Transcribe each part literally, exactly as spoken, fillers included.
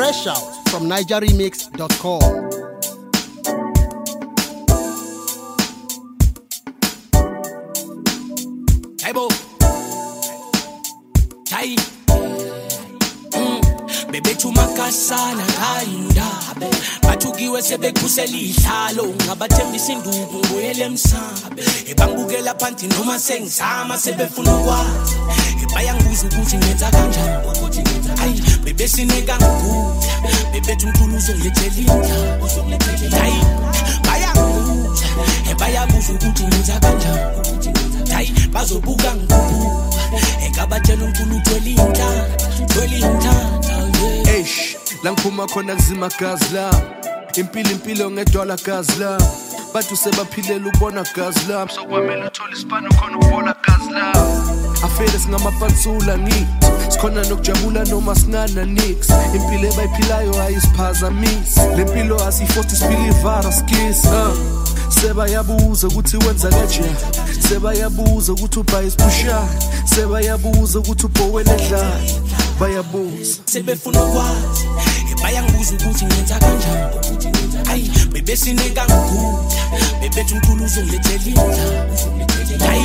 Fresh out from niger remix dot com. Taibo Tai Bebe tumakasana kayinda bathukiwe sebekhusela ihlalo ngabathembisa induku ngoyele emsabe ebangukela phansi noma sengizama sebefuna ukwazi bayangibuza ukuthi ngenza kanjani ukuthi ngenza hayi bebe sineka ngukutha bebe umthuluzo ngilethela indla uzongilethela hayi bayangibuza ebayabuza ukuthi ngenza kanjani ukuthi ngenza hayi bazobuka ngukuphi engabatshela uNkulunkulu uthwele indla uthwele indla. Eish, la ngiphuma khona kuzima gazi la. Impilo impilo ngedwala gazi la. Bathu sebaphilela ukubona gazi la. Sokwamela uthola isipano khona ukubona gazi la. Afele singamapansula ngithi sikhona nokujabula noma singana nix. Impilo ebayiphilayo ayisiphazamisi. Lempilo asiforce isipilivara skis. Seba yabuza ukuthi wenza kanje. Seba yabuza ukuthi ubha isiphusha. Seba yabuza ukuthi ubhowele edla. Bayabuza sebefuna ukwazi bayangibuza ukuthi ngenza kanjani ukuthi ngenza hayi bebe sineka ngukuphi bebe uNkulunkulu uzongilethela indla uzongilethela hayi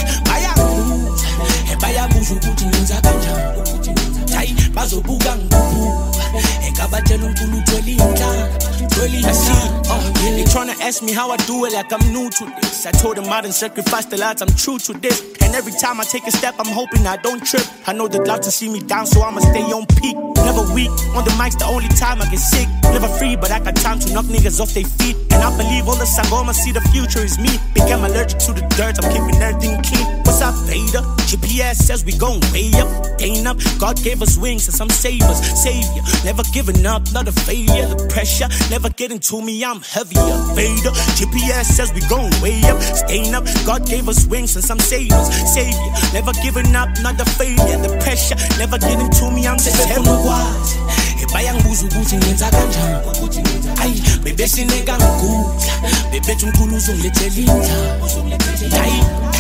bayangibuza bayabuza ukuthi ngenza kanjani ukuthi ngenza hayi bazobuka ngukuphi engabatshela uNkulunkulu uthwele indla uthwele indla. They tryna ask me how I do it like I'm new to this. I told them I done sacrificed a lot, I'm true to this. And every time I take a step, I'm hoping I don't trip. I know they'd love to see me down, so I'ma stay on peak. Never weak, on the mic's the only time I get sick. Never free, but I got time to knock niggas off their feet. And I believe all the Sangoma see the future is me. Became allergic to the dirt, I'm keeping everything clean. What's up, Vader? G P S says we going way up, ain't up. God gave us wings and some savers, savior. Never giving up, not a failure. The pressure never getting to me, I'm heavier. Vader, G P S says we going way up, staying up. God gave us wings and some savers, savior. Never giving up, not a failure. The pressure never getting to me, I'm heavier. Bayangibuza ukuthi ngenza kanjani ukuthi ngenza hayi bebe sineka ngukuphi bebe uNkulunkulu uzongilethela indla uzongilethela hayi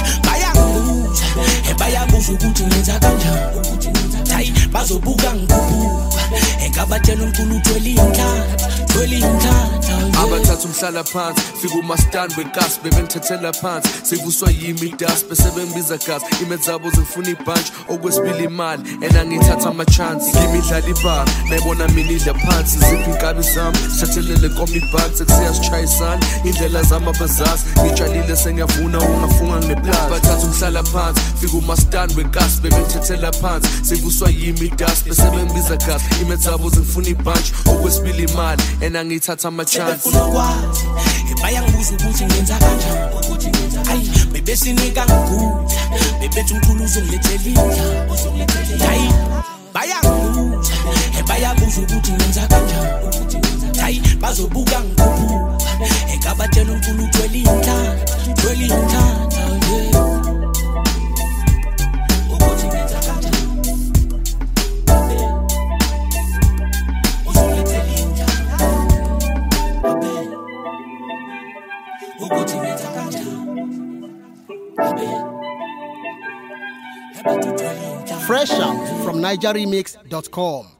bayangibuza bayabuza ukuthi ngenza kanjani ukuthi ngenza hayi bazobuka ngukuphi engabatshela uNkulunkulu uthwele indla uthwele indla. abathatha umhlala phansi fika uMastandi wenkasi bebe ngithethela phansi sivuswa yimi das bese bengibiza gas imezabo zifuna ibunch okwesibili imali ena ngithatha ama chance kimi idlala ibhaka nayibona mina idla phansi ziphi inkabi zami sithathelele komi bags ekusiya sichayisana indlela zami abazazi ngitshalile sengiyavuna ungafunga ngeplaza abathatha umhlala phansi fika uMastandi wenkasi bebe ngithethela phansi sivuswa yimi das bese bengibiza gas imezabo zifuna ibunch okwesibili imali ena ngithatha ama chance ukwazi bayangibuza ukuthi ngenza kanjani ukuthi ngenza hayi bebe sinika ngukuphi bebe uNkulunkulu uzongilethela indla uzongilethela hayi bayangibuza bayabuza ukuthi ngenza kanjani ukuthi ngenza hayi bazobuka ngukuphi engabatshela uNkulunkulu uthwele indla uthwele indla. Ukuthi ngenza kanjani Fresh out from niger remix dot com.